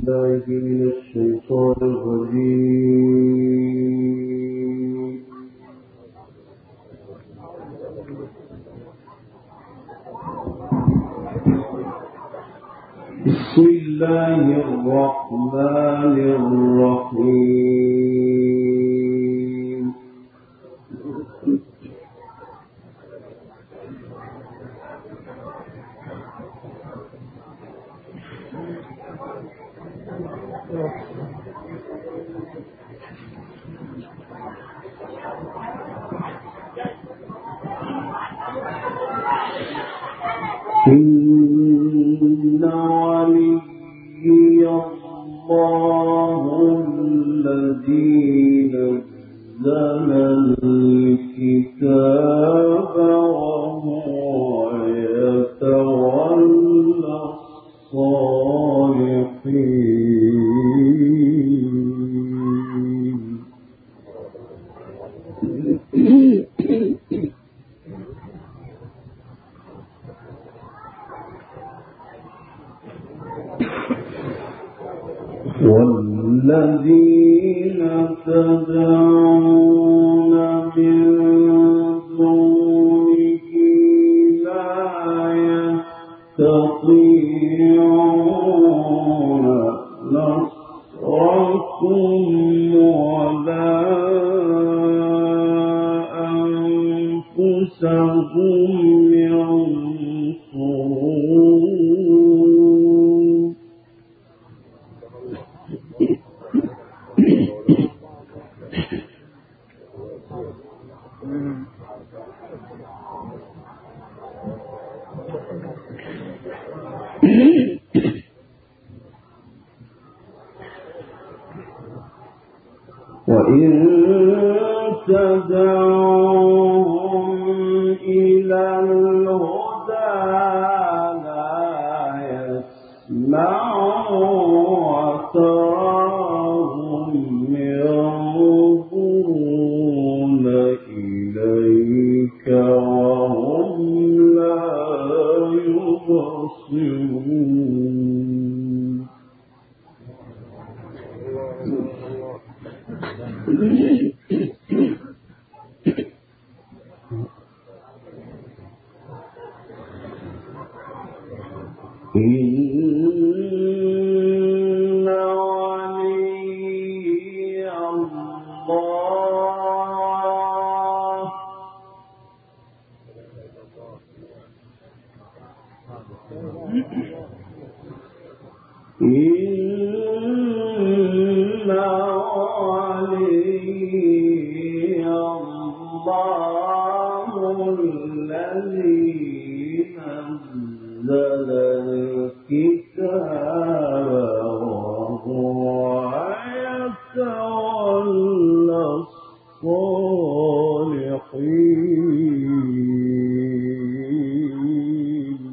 بالله من الشيطان الرجيم. بسم الله الرحمن الرحيم. إن وليي الله الذي نزل الكتاب وهو يتولى الصالحين. والذين تدعون من دونه لا يستطيعون نصركم ولا أنفسهم ينصرون. وإن تدعوهم إلى الهدى لا يسمعوا وتراهم ينظرون إليك وهم لا يبصرون. إن وليي الله الذي نزل الكتاب وهو يتولى الصالحين.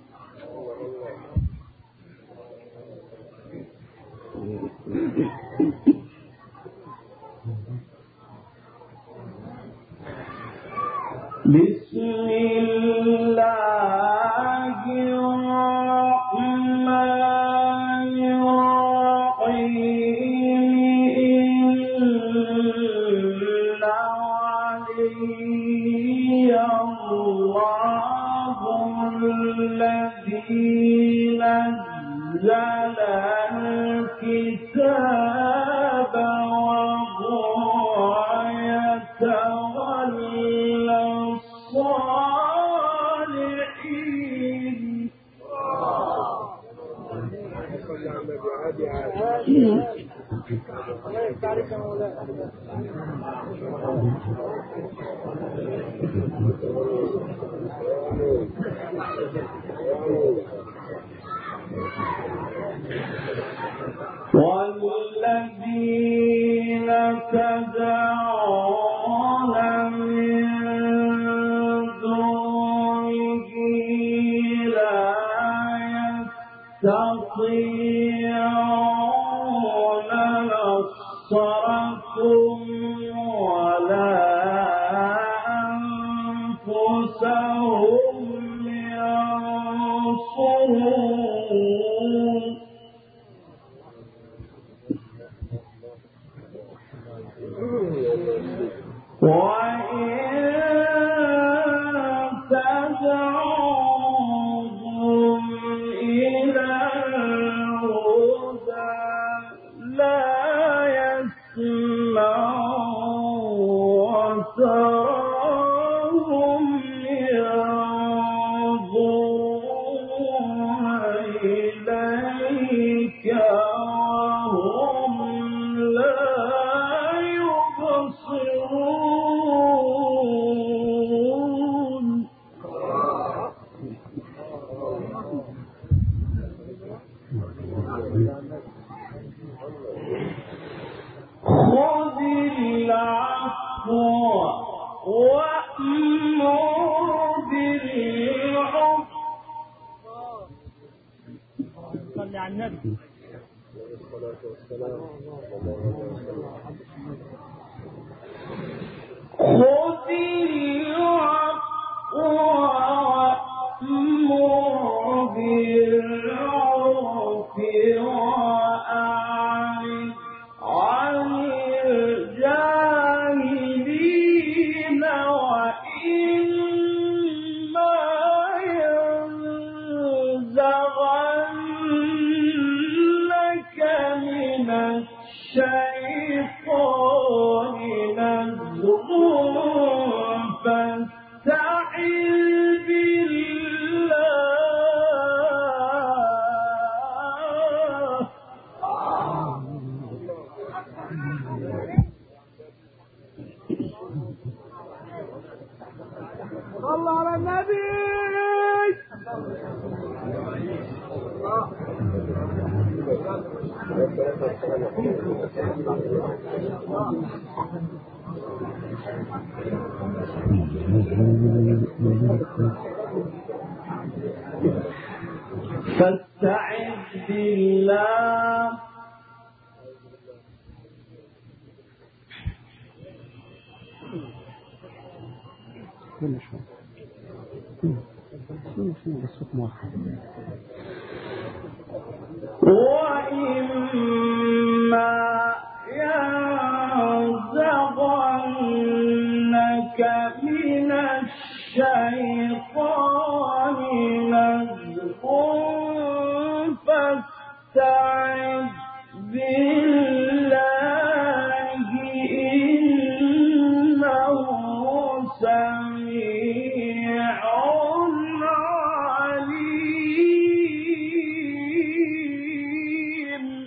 بسم الله الرحمن الرحيم. إن وليي الله الذي نزل الكتاب وهو يتولى الصالحين. والذين تدعون من دونه لا يستطيعون نصركم ولا أنفسهم ينصرون. تلك وهم لا يبصرون خذ العفو وأمر بالعرف صلي على النبي خذ العفو وأمر بالعرف وأعرض عن الجاهلين وإما ينزغنك من الشيطان نزغ فاستعذ بالله صلى على النبي فاستعذ بالله وإما ينزغنك من الشيطان نزغ فاستعذ بالله إنه سميع عليم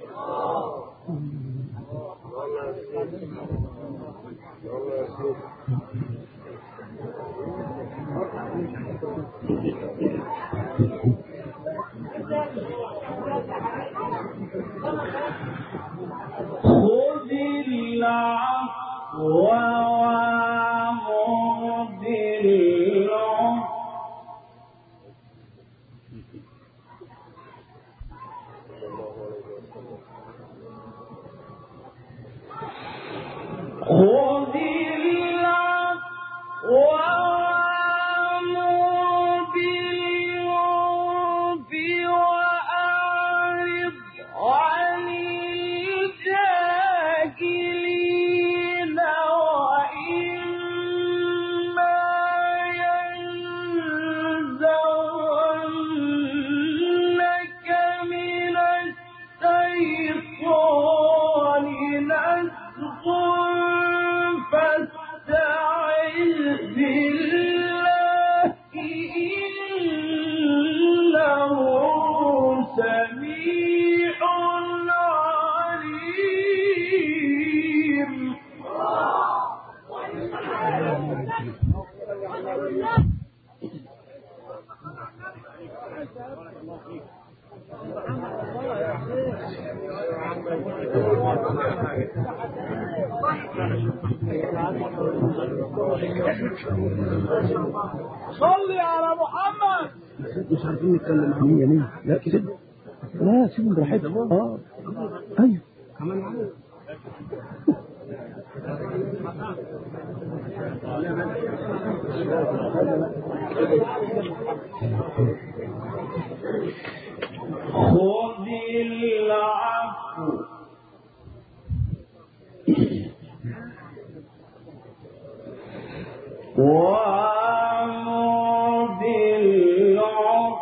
خذ العفو وأمر بالعرف خذ العفو وأمر بالعرف وأعرض عن الجاهلين وإما ينزغنك من الشيطان نزغ فاستعذ بالله إنه سميع عليم صلي على محمد مش عارفين نتكلم عن يمين لا كده لا سيبهم براحتهم ايوه كمان معايا خذ العفو وأمر بالعرف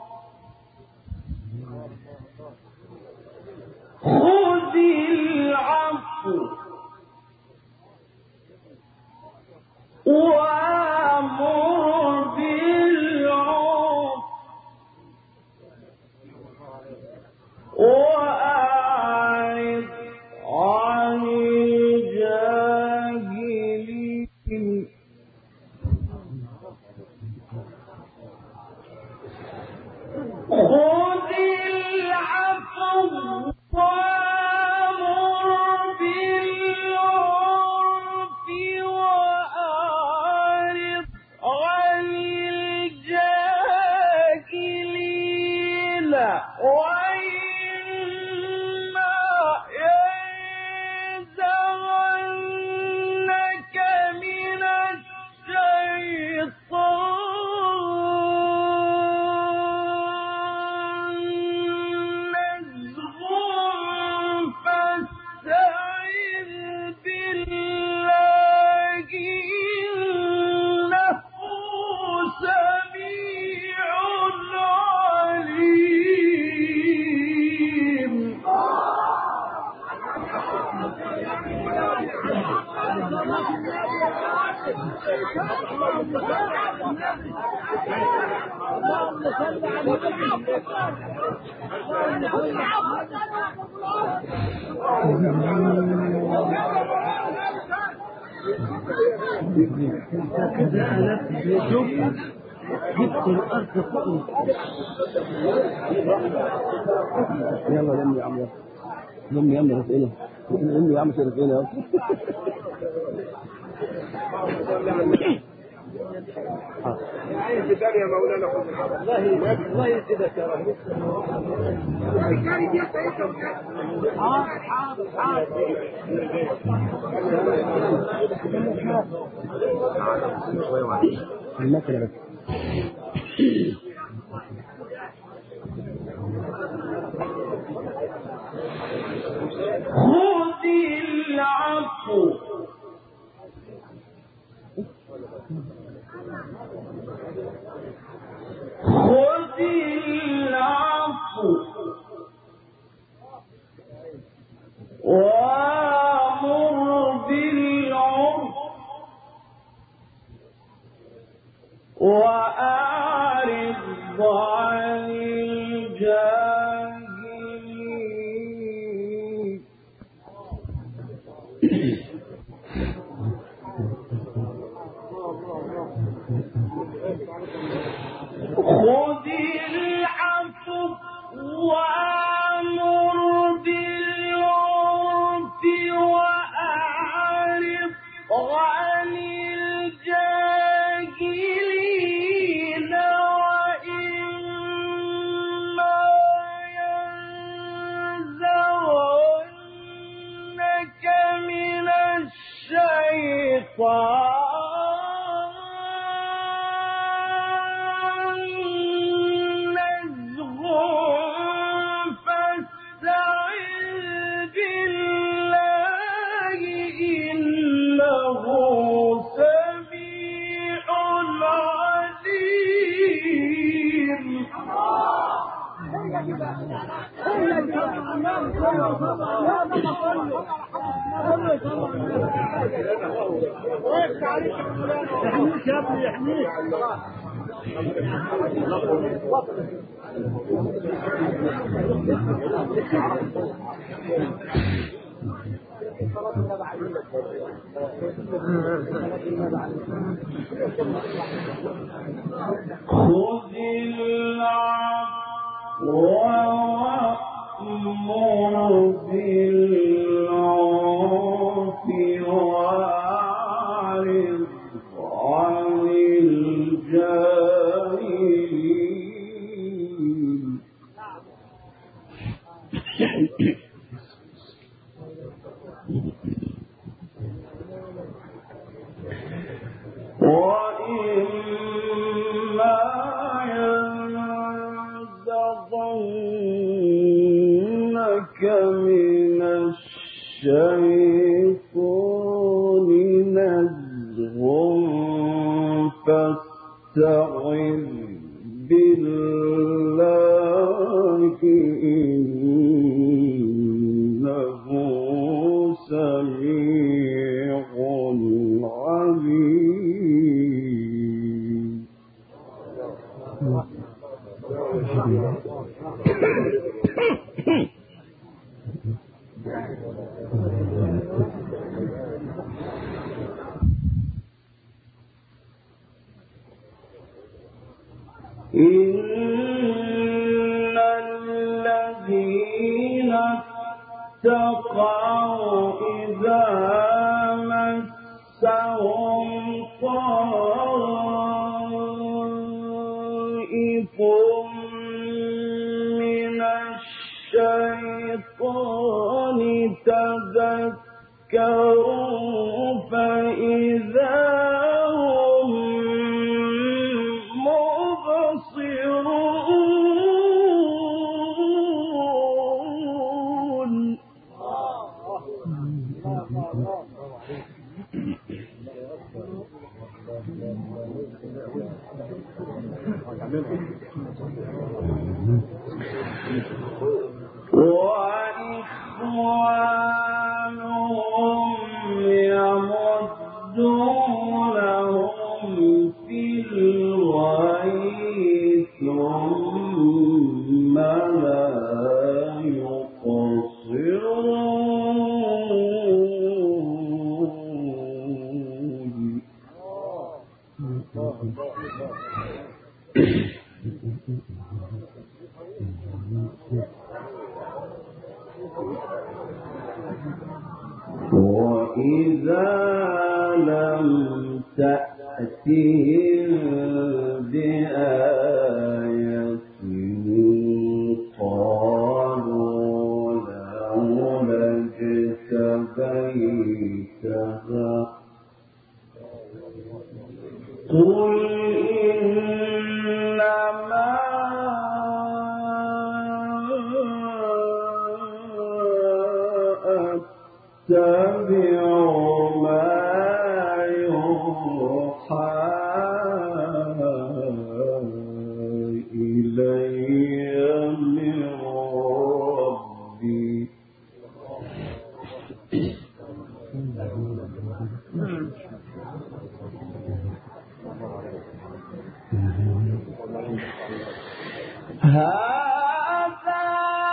خذ العفو وأمر بالعرف جبت الأرض فوق. يلا لم يا عم، لم يا عم رفقنا، لم يا عم رفقنا. عايز بدال يا مولانا الله يسعدك يا رب. المكنة بس. خذ العفو خذ العفو وامر بالعرف وأعرض عن الجاهلين. خذ العفو وأمر بالعرف وأعرض عن الجاهلين وإما ينزغنك من الشيطان يحميك يا ابني يحميك. خذ العفو وأمر بالعرف وأعرض عن الجاهلين. وإما ينزغنك من الشيطان نزغ فاستعذ بالله إنه سميع عليم. إن الذين اتقوا إذا مسهم طائف من الشيطان تذكروا فإذا هم مبصرون. وإخوانهم يمدونهم وإذا لم تأتهم بآية قالوا لولا اجتبيتها قل إنما أتبع ما يوحى إلي من ربي هذا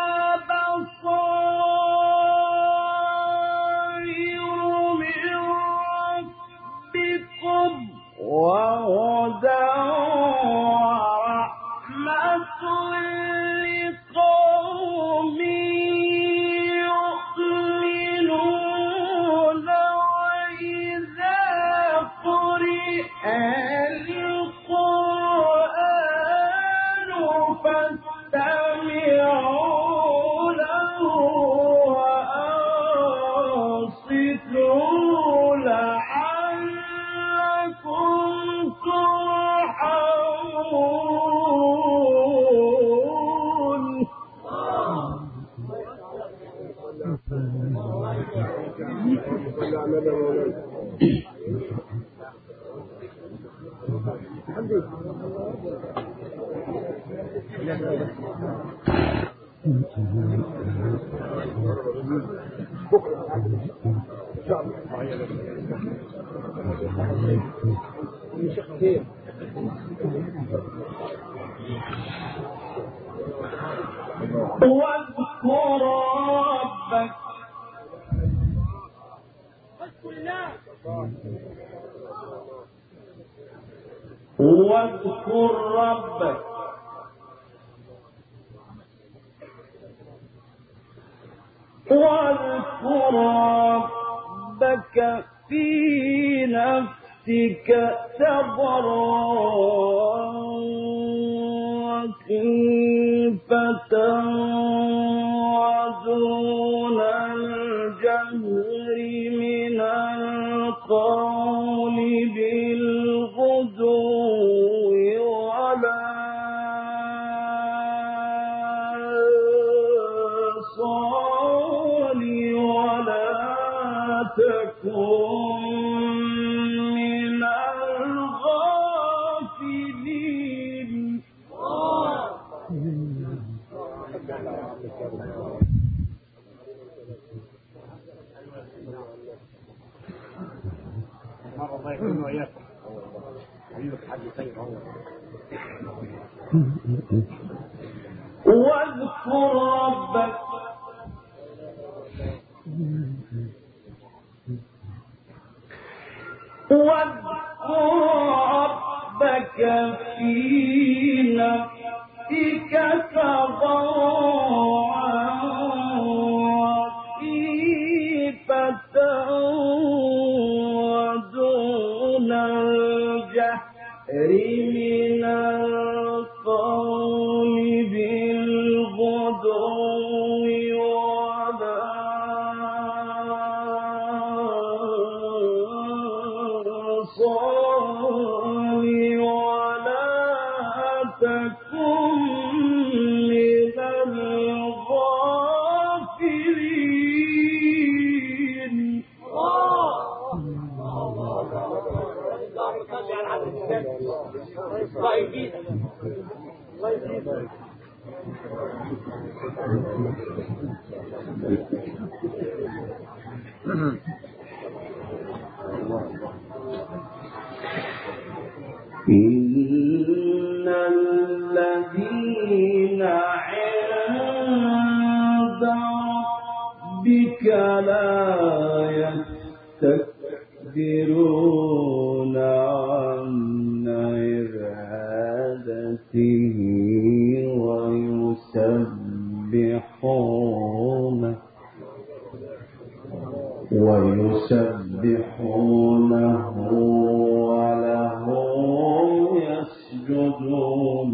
بصائر من ربكم وهدى ورحمة لقوم يؤمنون وإذا قرئ القرآن فاستمعوا له وأنصتوا لعلكم ترحمون واذكر ربك واذكر ربك واذكر ربك في نفسك تضرعا وخيفة ودون الجهر من القول بالغدو ولا صال ولا تكن من الغافلين الله يكون وإياكم حبيبك حاج خير واذكر ربك في نفسك تضرعا وخيفة ودون الجهر من القول بالغدو ولا صال ولا تكن من الغافلين إن الذين عند ربك لا يستكبرون عن عبادته ويسبحونه ويسبحونه وله يسجدون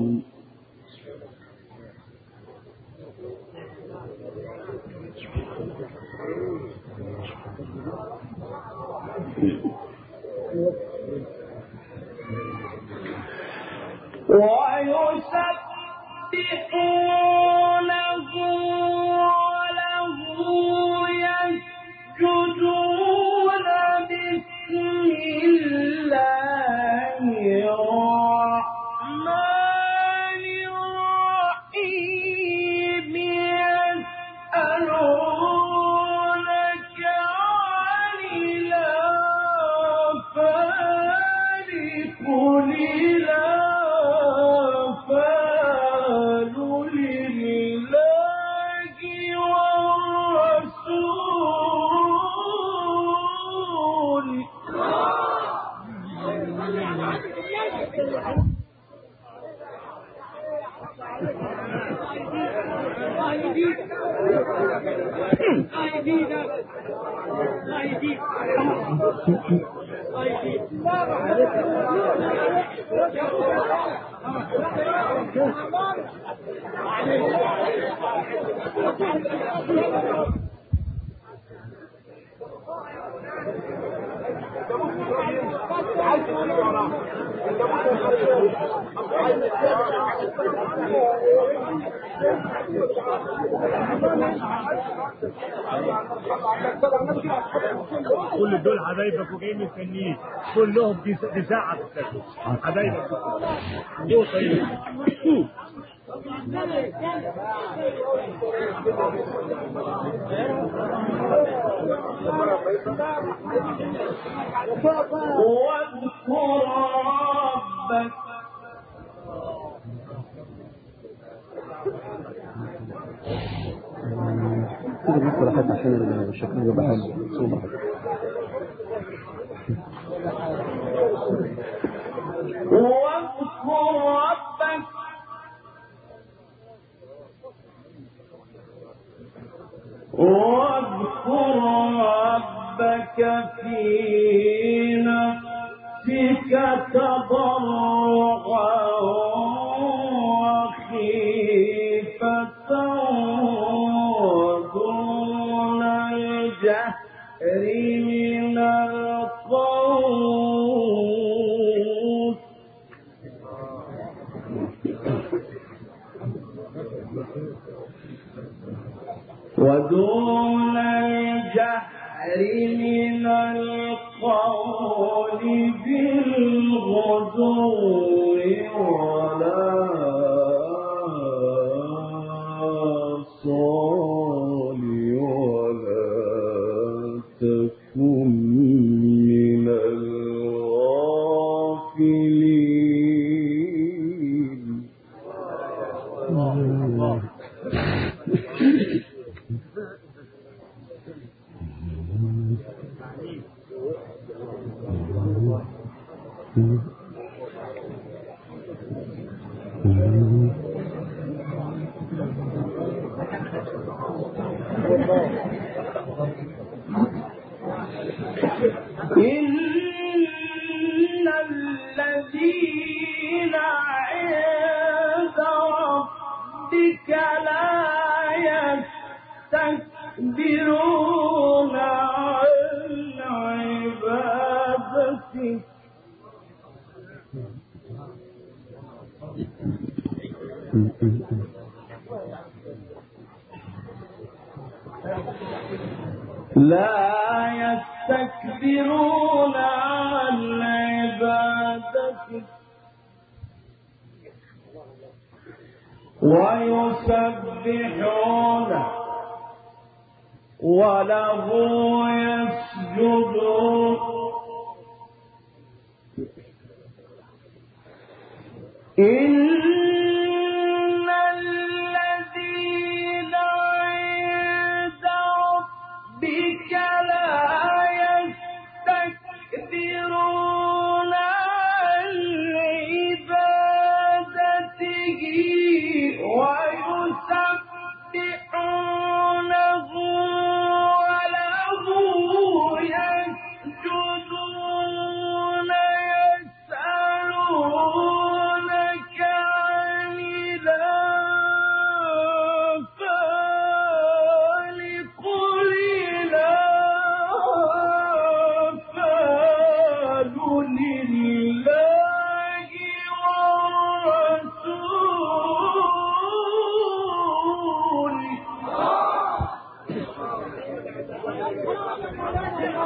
ويسبحونه وله يسجدون بسم الله الرحمن الرحيم يسألونك عن الأنفال قل الأنفال لله والرسول كل دول حبايبك وجايين مستنيين كلهم دي ساعة تستنى حبايبك دول طيب واذكر ربك كده بس راحت عشان الشكل يبقى حلو صوبة واذكر ربك في نفسك تضرعا وخيفة ودون الجهر من القول ودون الجهر من القول بالغدو ولا صال ولا تكن من الغافلين إن الذين عند ربك لا يستكبرون عن عبادته عن عبادته ويسبحونه وله يسجدون إن الذين عند ربك لا يستكبرون عن عبادته ويسبحونه وله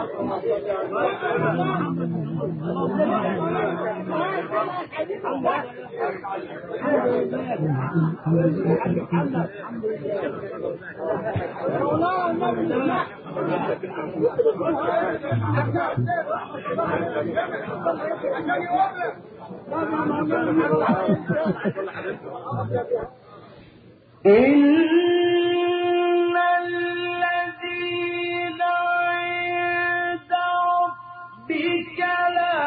إن الذين عند ربك لا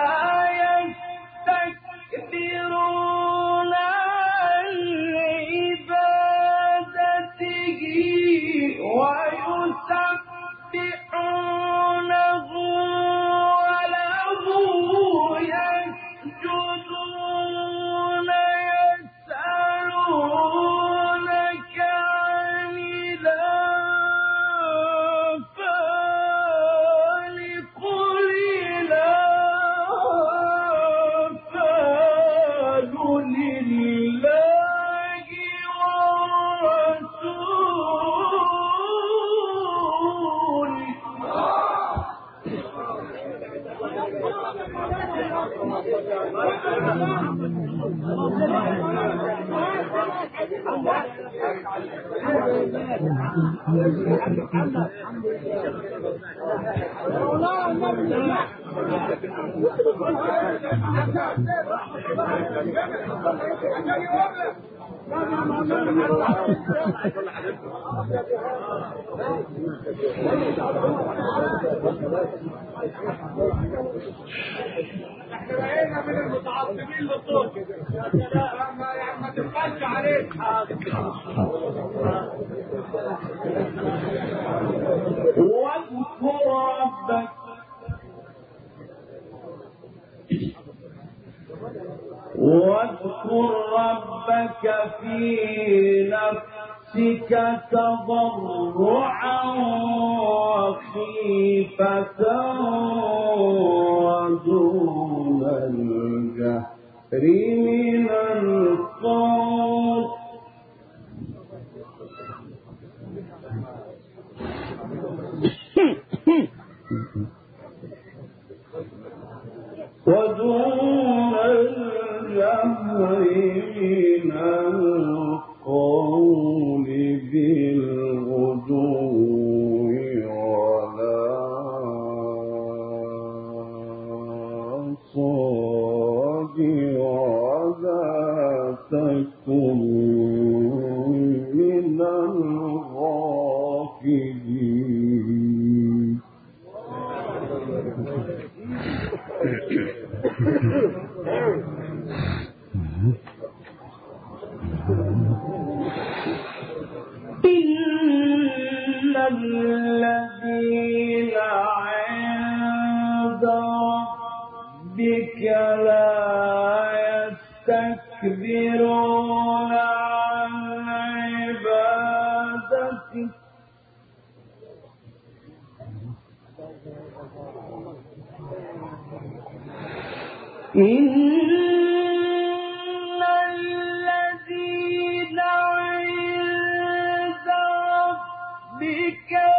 يستكبرون عن عبادته ويسبحونه وله يسجدون يسألونك عن الأنفال قل الأنفال لله احنا بقينا من المتعصبين للصوت ما تبقاش عليك. واذكر ربك في نفسك تضرعا وخيفة ودون الجهر من القول ودون الجهر من القول بالغدو ولا صاد ولا تكن من الغافلين. إن الذين عند ربك لا يستكبرون عن عبادته إن الذين عند ربك